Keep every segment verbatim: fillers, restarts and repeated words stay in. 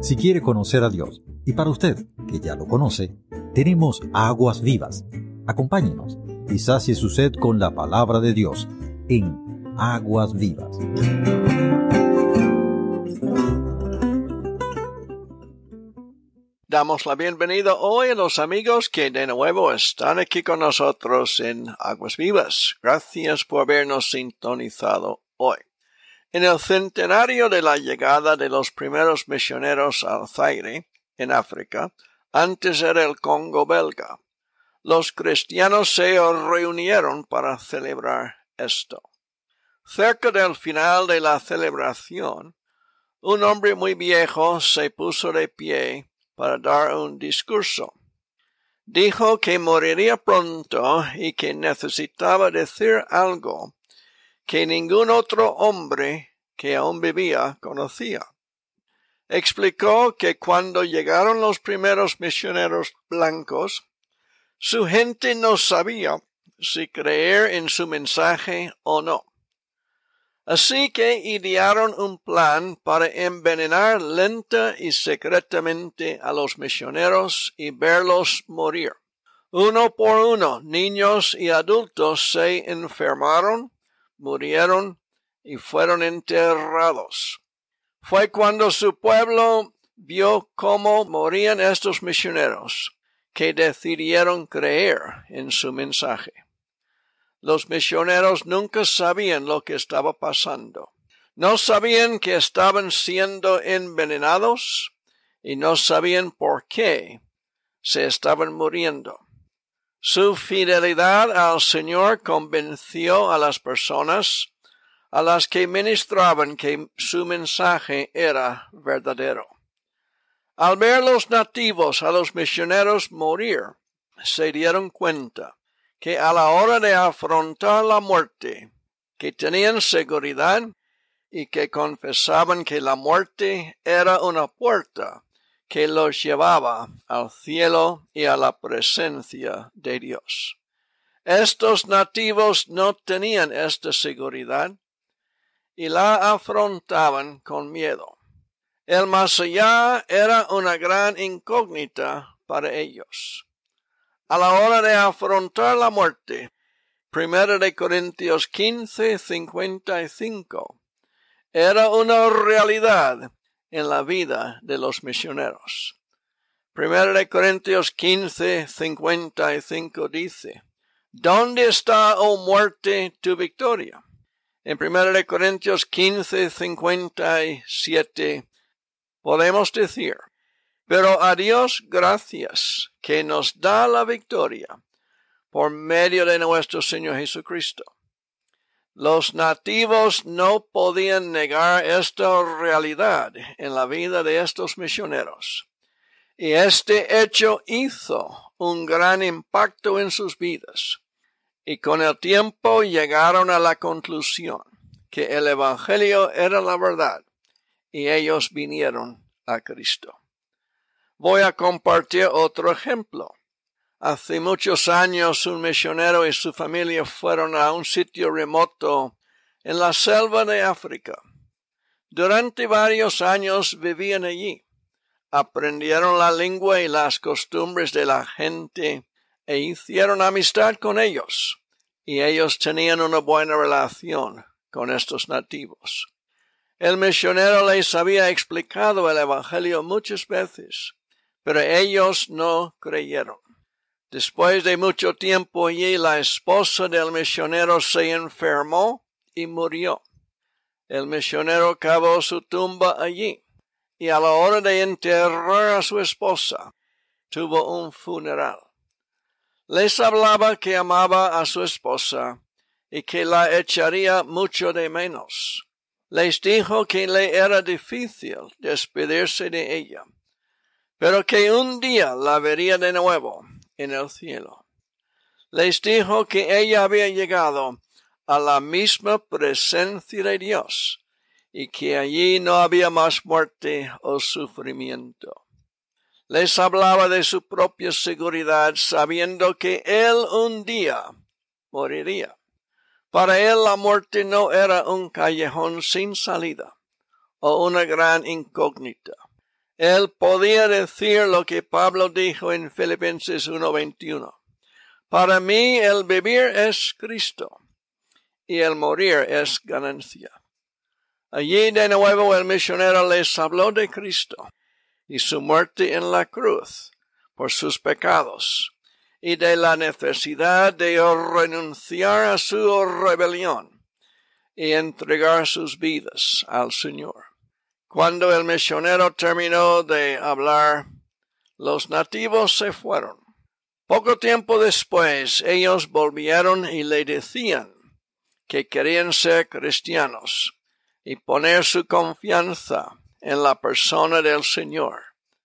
Si quiere conocer a Dios, y para usted, que ya lo conoce, tenemos aguas vivas. Acompáñenos y sacie su sed con la palabra de Dios en Aguas Vivas. Damos la bienvenida hoy a los amigos que de nuevo están aquí con nosotros en Aguas Vivas. Gracias por habernos sintonizado hoy. En el centenario de la llegada de los primeros misioneros al Zaire, en África, antes era el Congo belga, los cristianos se reunieron para celebrar esto. Cerca del final de la celebración, un hombre muy viejo se puso de pie para dar un discurso. Dijo que moriría pronto y que necesitaba decir algo que ningún otro hombre que aún vivía conocía. Explicó que cuando llegaron los primeros misioneros blancos, su gente no sabía si creer en su mensaje o no. Así que idearon un plan para envenenar lenta y secretamente a los misioneros y verlos morir. Uno por uno, niños y adultos se enfermaron, murieron y fueron enterrados. Fue cuando su pueblo vio cómo morían estos misioneros que decidieron creer en su mensaje. Los misioneros nunca sabían lo que estaba pasando. No sabían que estaban siendo envenenados y no sabían por qué se estaban muriendo. Su fidelidad al Señor convenció a las personas a las que ministraban que su mensaje era verdadero. Al ver los nativos a los misioneros morir, se dieron cuenta que a la hora de afrontar la muerte, que tenían seguridad y que confesaban que la muerte era una puerta que los llevaba al cielo y a la presencia de Dios. Estos nativos no tenían esta seguridad y la afrontaban con miedo. El más allá era una gran incógnita para ellos. A la hora de afrontar la muerte, Primera de Corintios quince, cincuenta y cinco, era una realidad en la vida de los misioneros. Primera de Corintios quince, cincuenta y cinco dice, ¿dónde está, oh muerte, tu victoria? En Primera de Corintios quince, cincuenta y siete, podemos decir, pero a Dios gracias que nos da la victoria por medio de nuestro Señor Jesucristo. Los nativos no podían negar esta realidad en la vida de estos misioneros. Y este hecho hizo un gran impacto en sus vidas. Y con el tiempo llegaron a la conclusión que el Evangelio era la verdad y ellos vinieron a Cristo. Voy a compartir otro ejemplo. Hace muchos años un misionero y su familia fueron a un sitio remoto en la selva de África. Durante varios años vivían allí. Aprendieron la lengua y las costumbres de la gente e hicieron amistad con ellos. Y ellos tenían una buena relación con estos nativos. El misionero les había explicado el Evangelio muchas veces, pero ellos no creyeron. Después de mucho tiempo allí, la esposa del misionero se enfermó y murió. El misionero cavó su tumba allí, y a la hora de enterrar a su esposa, tuvo un funeral. Les hablaba que amaba a su esposa y que la echaría mucho de menos. Les dijo que le era difícil despedirse de ella, pero que un día la vería de nuevo en el cielo. Les dijo que ella había llegado a la misma presencia de Dios y que allí no había más muerte o sufrimiento. Les hablaba de su propia seguridad, sabiendo que él un día moriría. Para él la muerte no era un callejón sin salida o una gran incógnita. Él podía decir lo que Pablo dijo en Filipenses uno veintiuno. Para mí el vivir es Cristo y el morir es ganancia. Allí de nuevo el misionero les habló de Cristo y su muerte en la cruz por sus pecados y de la necesidad de renunciar a su rebelión y entregar sus vidas al Señor. Cuando el misionero terminó de hablar, los nativos se fueron. Poco tiempo después, ellos volvieron y le decían que querían ser cristianos y poner su confianza en la persona del Señor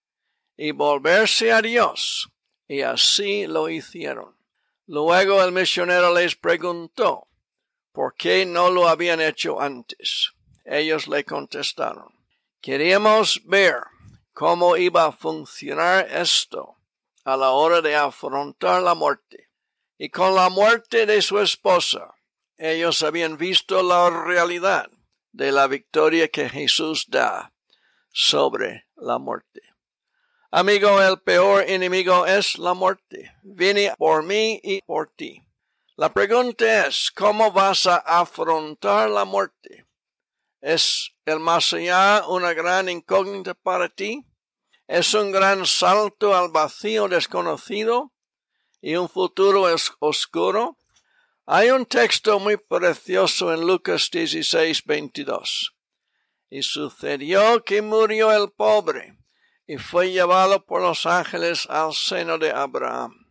y volverse a Dios, y así lo hicieron. Luego el misionero les preguntó por qué no lo habían hecho antes. Ellos le contestaron: queríamos ver cómo iba a funcionar esto a la hora de afrontar la muerte. Y con la muerte de su esposa, ellos habían visto la realidad de la victoria que Jesús da sobre la muerte. Amigo, el peor enemigo es la muerte. Viene por mí y por ti. La pregunta es, ¿cómo vas a afrontar la muerte? ¿Es el más allá una gran incógnita para ti? ¿Es un gran salto al vacío desconocido y un futuro oscuro? Hay un texto muy precioso en Lucas dieciséis veintidós. Y sucedió que murió el pobre y fue llevado por los ángeles al seno de Abraham.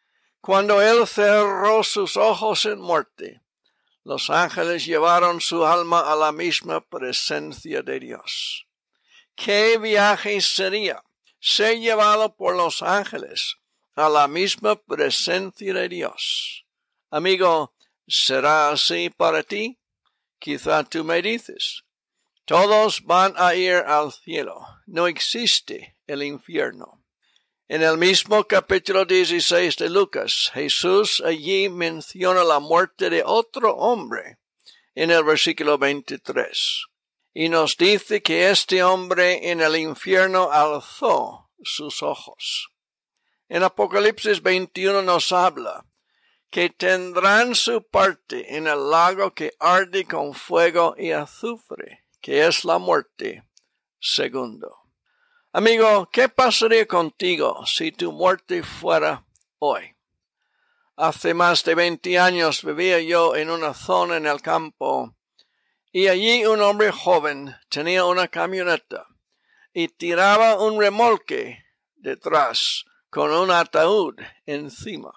Cuando él cerró sus ojos en muerte, los ángeles llevaron su alma a la misma presencia de Dios. ¿Qué viaje sería ser llevado por los ángeles a la misma presencia de Dios? Amigo, ¿será así para ti? Quizá tú me dices: todos van a ir al cielo. No existe el infierno. En el mismo capítulo dieciséis de Lucas, Jesús allí menciona la muerte de otro hombre en el versículo veintitrés. Y nos dice que este hombre en el infierno alzó sus ojos. En Apocalipsis veintiuno nos habla que tendrán su parte en el lago que arde con fuego y azufre, que es la muerte segundo. Amigo, ¿qué pasaría contigo si tu muerte fuera hoy? Hace más de veinte años vivía yo en una zona en el campo y allí un hombre joven tenía una camioneta y tiraba un remolque detrás con un ataúd encima.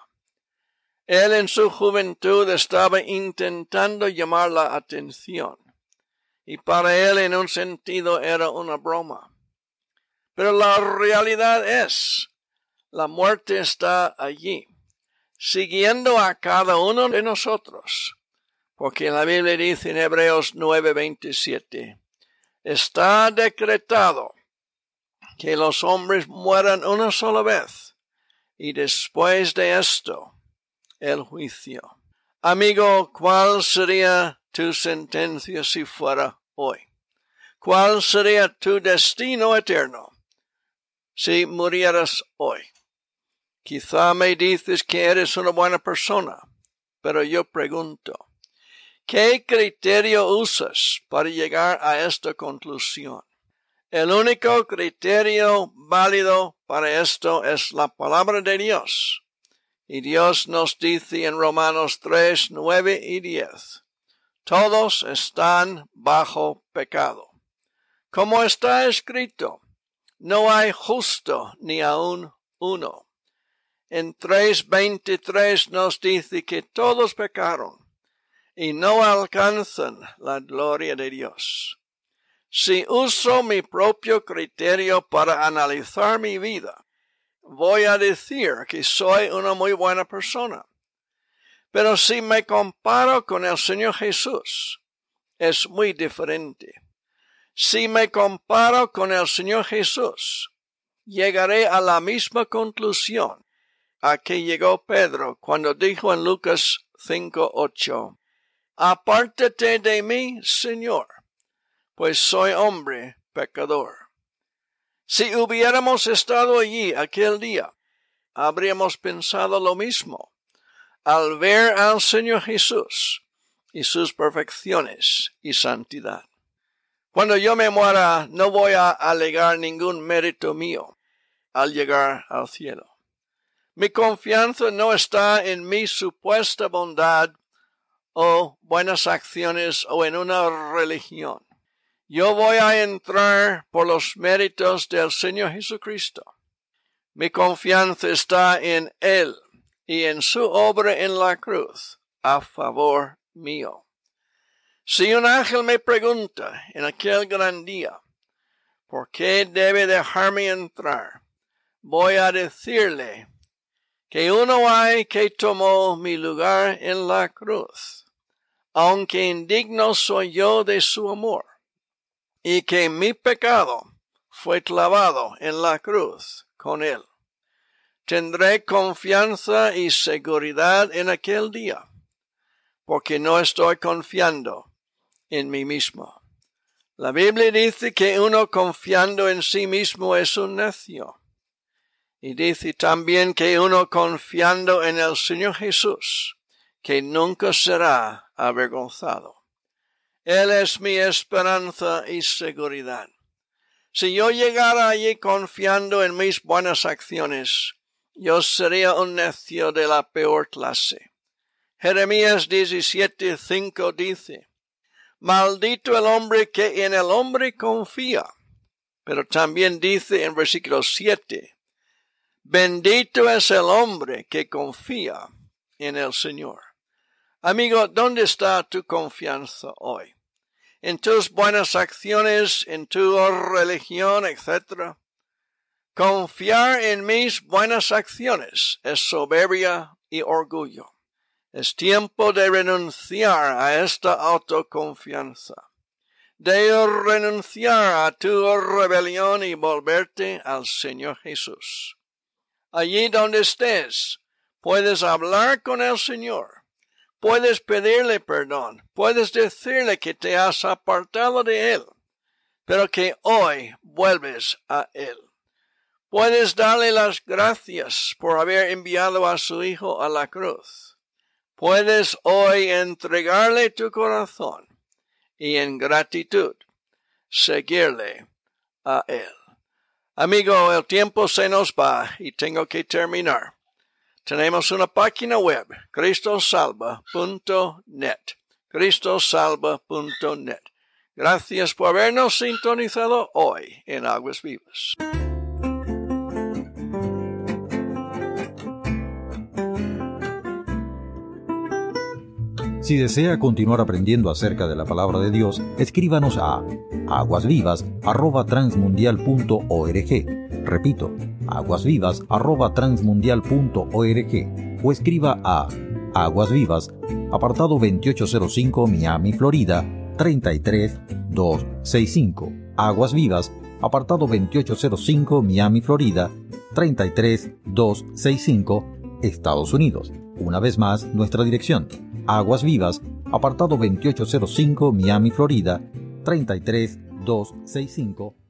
Él en su juventud estaba intentando llamar la atención y para él en un sentido era una broma. Pero la realidad es, la muerte está allí, siguiendo a cada uno de nosotros, porque la Biblia dice en Hebreos nueve veintisiete, está decretado que los hombres mueran una sola vez, y después de esto, el juicio. Amigo, ¿cuál sería tu sentencia si fuera hoy? ¿Cuál sería tu destino eterno si murieras hoy? Quizá me dices que eres una buena persona, pero yo pregunto, ¿qué criterio usas para llegar a esta conclusión? El único criterio válido para esto es la palabra de Dios. Y Dios nos dice en Romanos tres, nueve y diez, todos están bajo pecado. Como está escrito, no hay justo ni aun uno. En tres veintitrés nos dice que todos pecaron y no alcanzan la gloria de Dios. Si uso mi propio criterio para analizar mi vida, voy a decir que soy una muy buena persona. Pero si me comparo con el Señor Jesús, es muy diferente. Si me comparo con el Señor Jesús, llegaré a la misma conclusión a que llegó Pedro cuando dijo en Lucas cinco ocho, apártate de mí, Señor, pues soy hombre pecador. Si hubiéramos estado allí aquel día, habríamos pensado lo mismo al ver al Señor Jesús y sus perfecciones y santidad. Cuando yo me muera, no voy a alegar ningún mérito mío al llegar al cielo. Mi confianza no está en mi supuesta bondad o buenas acciones o en una religión. Yo voy a entrar por los méritos del Señor Jesucristo. Mi confianza está en Él y en su obra en la cruz a favor mío. Si un ángel me pregunta en aquel gran día, ¿por qué debe dejarme entrar? Voy a decirle que uno hay que tomó mi lugar en la cruz, aunque indigno soy yo de su amor, y que mi pecado fue clavado en la cruz con él. Tendré confianza y seguridad en aquel día, porque no estoy confiando en mí mismo. La Biblia dice que uno confiando en sí mismo es un necio. Y dice también que uno confiando en el Señor Jesús, que nunca será avergonzado. Él es mi esperanza y seguridad. Si yo llegara allí confiando en mis buenas acciones, yo sería un necio de la peor clase. Jeremías diecisiete cinco dice, maldito el hombre que en el hombre confía. Pero también dice en versículo siete, bendito es el hombre que confía en el Señor. Amigo, ¿dónde está tu confianza hoy? ¿En tus buenas acciones, en tu religión, etcétera? Confiar en mis buenas acciones es soberbia y orgullo. Es tiempo de renunciar a esta autoconfianza, de renunciar a tu rebelión y volverte al Señor Jesús. Allí donde estés, puedes hablar con el Señor. Puedes pedirle perdón, puedes decirle que te has apartado de Él, pero que hoy vuelves a Él. Puedes darle las gracias por haber enviado a su Hijo a la cruz. Puedes hoy entregarle tu corazón y en gratitud seguirle a Él. Amigo, el tiempo se nos va y tengo que terminar. Tenemos una página web, cristo salva punto net, cristo salva punto net. Gracias por habernos sintonizado hoy en Aguas Vivas. Si desea continuar aprendiendo acerca de la palabra de Dios, escríbanos a aguasvivas arroba transmundial punto org. Repito, aguasvivas arroba transmundial punto org o escriba a Aguas Vivas, apartado veintiocho cero cinco, Miami, Florida, treinta y tres mil doscientos sesenta y cinco. Aguas Vivas, apartado veintiocho cero cinco, Miami, Florida, treinta y tres mil doscientos sesenta y cinco, Estados Unidos. Una vez más, nuestra dirección: Aguas Vivas, apartado veintiocho cero cinco, Miami, Florida, treinta y tres mil doscientos sesenta y cinco,